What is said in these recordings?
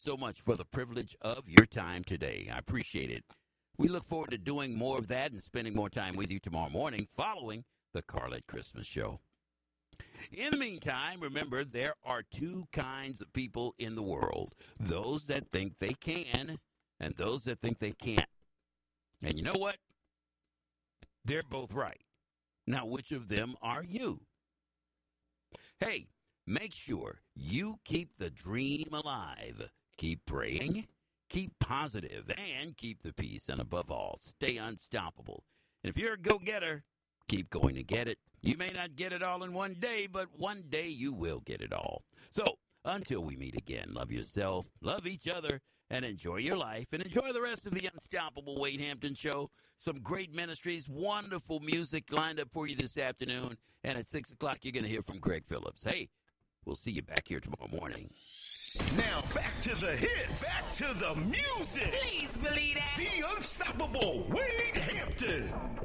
so much for the privilege of your time today. I appreciate it. We look forward to doing more of that and spending more time with you tomorrow morning following the Carlette Christmas Show. In the meantime, remember, there are two kinds of people in the world. Those that think they can and those that think they can't. And you know what? They're both right. Now, which of them are you? Hey, make sure you keep the dream alive. Keep praying, keep positive, and keep the peace. And above all, stay unstoppable. And if you're a go-getter, keep going to get it. You may not get it all in one day, but one day you will get it all. So, until we meet again, love yourself, love each other, and enjoy your life. And enjoy the rest of the Unstoppable Wade Hampton Show. Some great ministries, wonderful music lined up for you this afternoon. And at 6 o'clock, you're going to hear from Greg Phillips. Hey, we'll see you back here tomorrow morning. Now back to the hits. Back to the music. Please believe that. The Unstoppable Wade Hampton.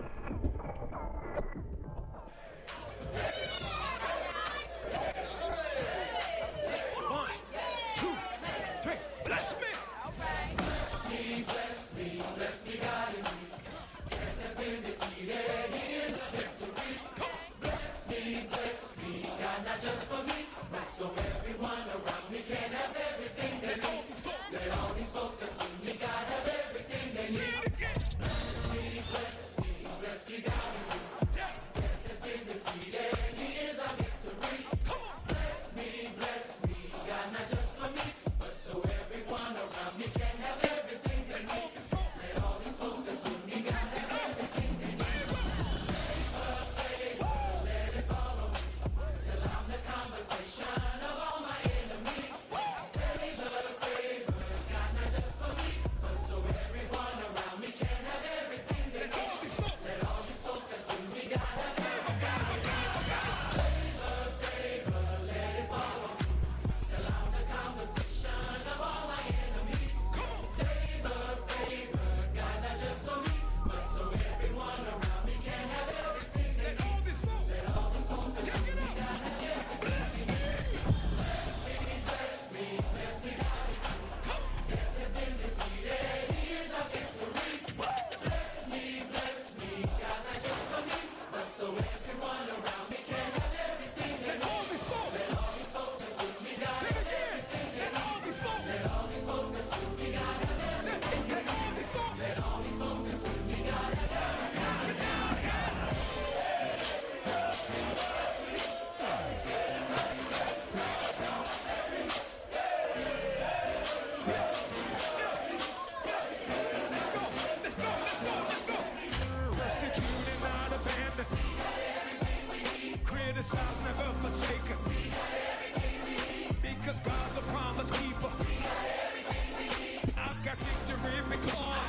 One, two, three. Bless me. Bless me, bless me, God in me. Death has been defeated, here's the victory. Bless me, God, not just for me, but so everyone around me can have everything they need. Let all these folks that's with me, God, have everything they need. Bless me, God in me. Death has been defeated, here's our victory. Bless me, God, not just for me, but so everyone around me can have everything they need. Let all these folks that's with me, God, have everything they need. Favor, let it follow me till I'm the conversation of all my enemies. Favor, God, not just for me, but so everyone around me can have everything they need. Let all these folks that's with me, God, have everything they need. Favor, let it follow me till I'm the conversation of all my enemies. Favor, God, not just for me, but so everyone around me can have everything they need. Let all these folks that's with me, God, have everything they need. Bless me, God. Death has been defeated, here's our victory. Bless me, God, not just for me, but so everyone around me can have everything they need. Let all these folks that's with me, God, have everything they need. Let all these folks that's with me, God, have everything they need. Let all these folks that's with me, God, have everything they need. Persecuted, not abandoned. Criticized, never forsaken. Because God's a promise keeper. I've got victory because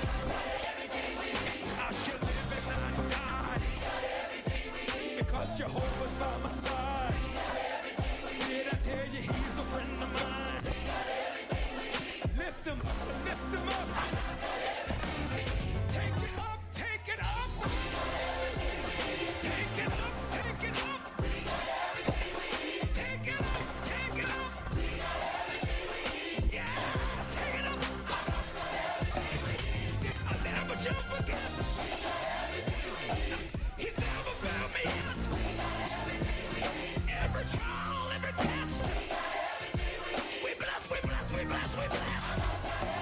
I shall live and not die. Because Jehovah's by my side. Did I tell you he's a friend of mine? Lift him up, lift him up. Take it up, take it up. Take it up, take it up. Take it up, take it up. Yeah, take it up. I'll never shall forget. He's never found me yet. Every trial, every test. We bless, we bless, we bless, we bless.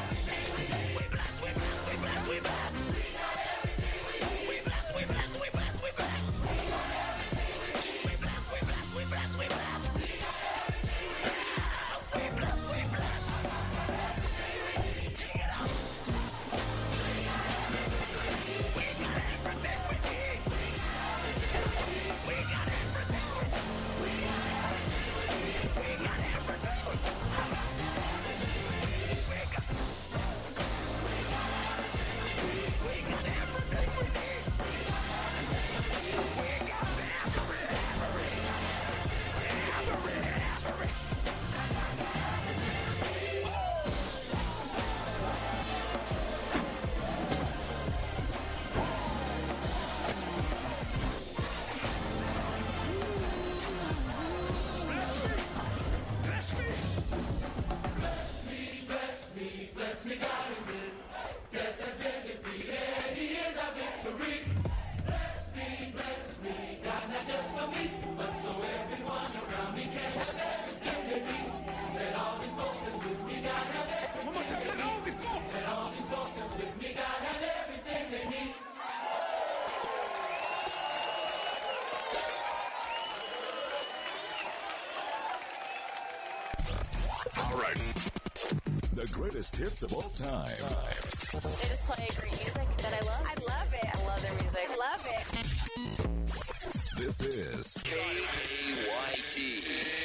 the greatest hits of all time. They just play great music that I love. I love it. I love their music. I love it. This is KAYT,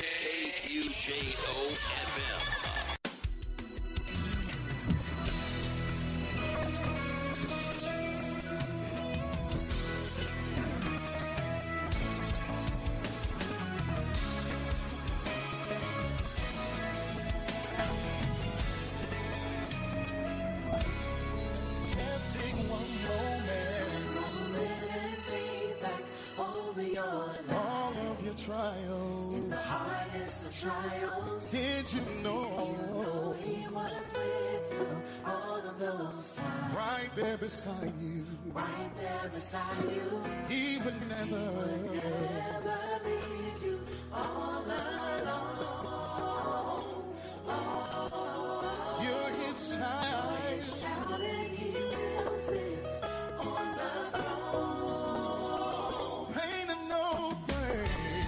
KQJO FM. Trials. In the hardest of trials, did you know he was with you all of those times? Right there beside you. Right there beside you. He would never leave you all alone. Oh, you're his child. And he still sits on the throne. Pain and no pain.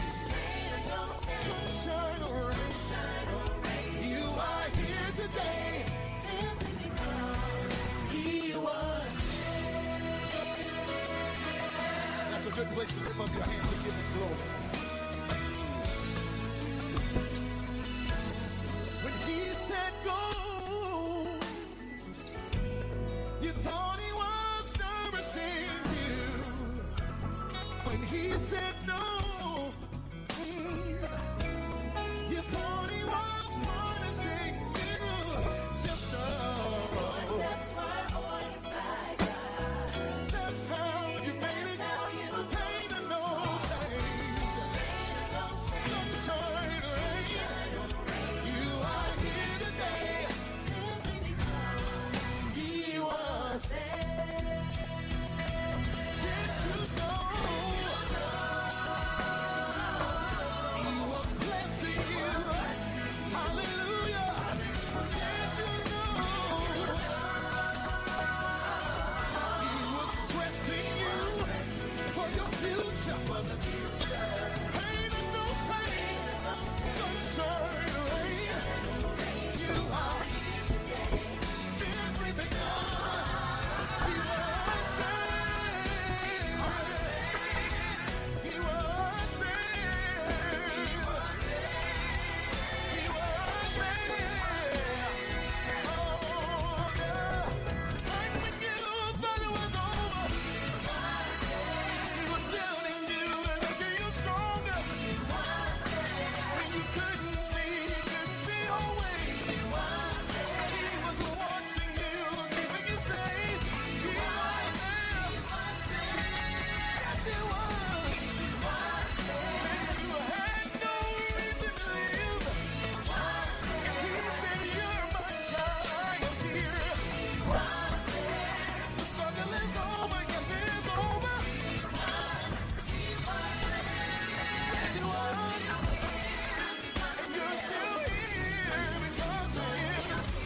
Sunshine or rain, you are here today simply because he was there. That's a good place to lift up your hands and give him glory. When he said go, you thought he was nourishing you. When he said no, you thought he was punishing you. Just that's how you made it. Pain and no pain. Sunshine, rain. You are here today simply because he was there. Did you know? He was blessing you. Hallelujah. Did you know? He was stressing you for your future. Pain and no pain. Sunshine, rain. You are simply because he was there. He was there. He was there. Oh, yeah. Time when you thought it was over, he was building you and making you stronger. When you couldn't see your way, he was watching you, keeping you safe. He was there. Yes, he was. When you had no reason to live, he said, "You're my child here." The struggle is over, yes, it is over. Yes, it was. And you're still here because of him.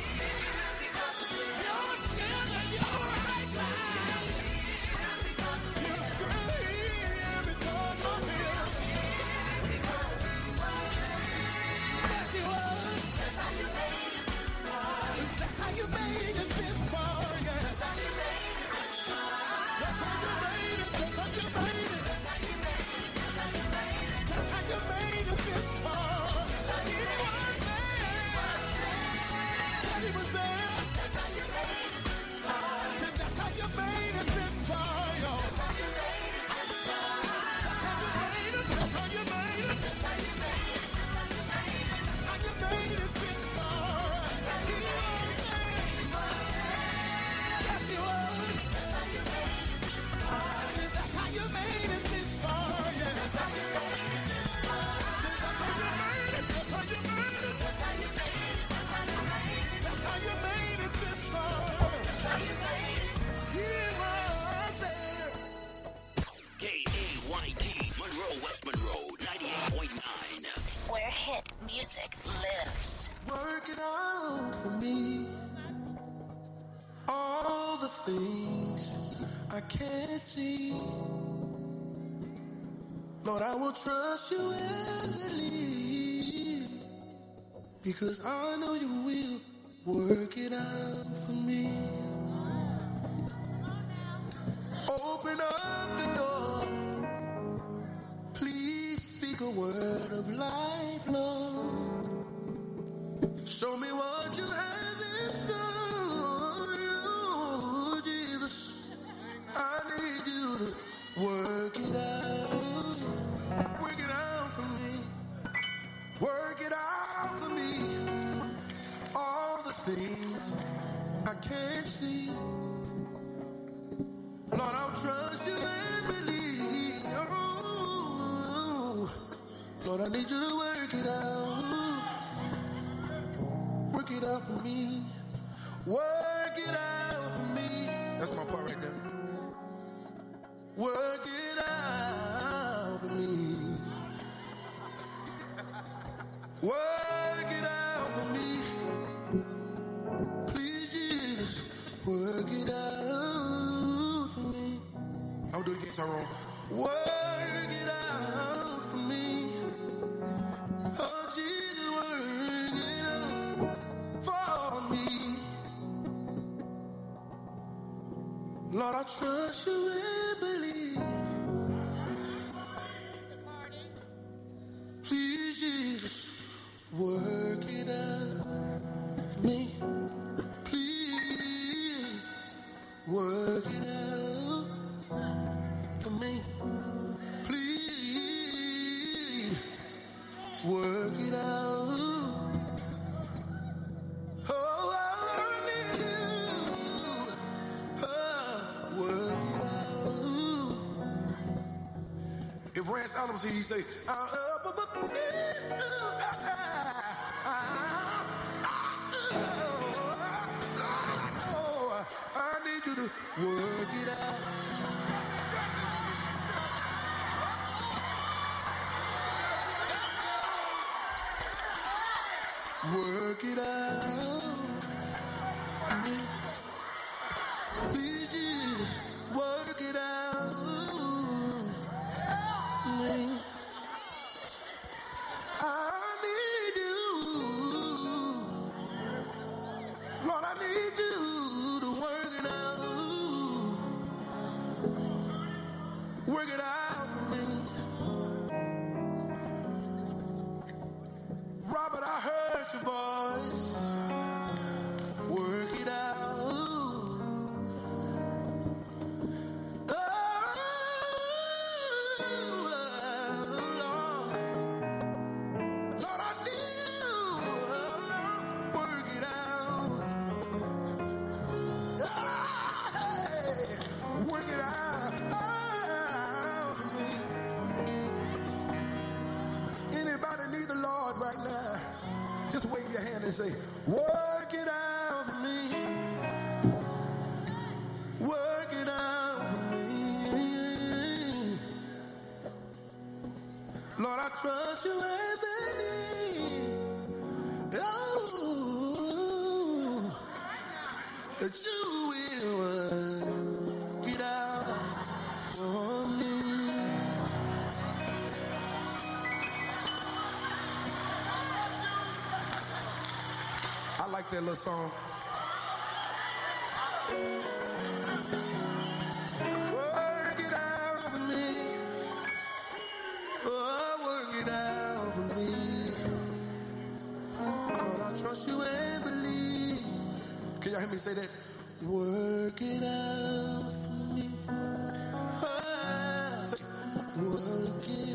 You're still in your right mind. You're still here because of him. Yes, he was. That's how you made it this far. That's how you made it this far. Yeah. That's how you made it this far. That's how you made it. That's how you made it. That's how you made it. That's how you made it this far. He was there. Said he was there. That's how you made it this far. Said that's how you made it this far, yo. That's how you made it this far. That's how you made it. That's how you made it. That's how you made it. That's how you made it this far. He was there. Yes, he was. That's how you made it this far. Said that's how you made it this far. Yeah. That's how you made it this far. Said that's how you made it. That's how you made it. That's how you made it. That's how you made it. That's how you made it this far. That's how you made it. He was there. KAYT, Monroe, West Monroe, 98.9. Where hit music lives. Work it out for me. All the things I can't see. Lord, I will trust you and believe. Because I know you will Work it out for me. Open up the door. Please speak a word of life, Lord. Show me what you have in store, oh, Jesus. I need you to work it out. Work it out for me. Work it out for me. All the things I can't see. Lord, I'll trust you and believe. Oh, Lord, I need you to work it out. Work it out for me. Work it out for me. That's my part right there. Work it out for me. Work it out for me. Please, Jesus, work it out for me. I'll do it again, Tyrone. Work it out for me. Oh, Jesus, work it out for me. Lord, I trust you and believe. Please, Jesus, work it out for me. Please, work it out for me. Please, work it out. Oh, I need you. Oh, work it out. If Rance Adams here, he say, I need you to work it out. Work it out. Please, Jesus, work it out. I need you. Lord, I need you to work it out. Work it out for me. Robert, I heard your voice. Work it out. Oh, Lord. Lord, I need you. Work it out. Hey, work it out. For me. Anybody need the Lord right now? Just wave your hand and say, work it out for me. Work it out for me. Lord, I trust you and believe. Oh, that you will work it out for me. I like that little song. Work it out for me. Oh, work it out for me. Lord, I trust you and believe. Can y'all hear me say that? Work it out for me. Oh, say, work it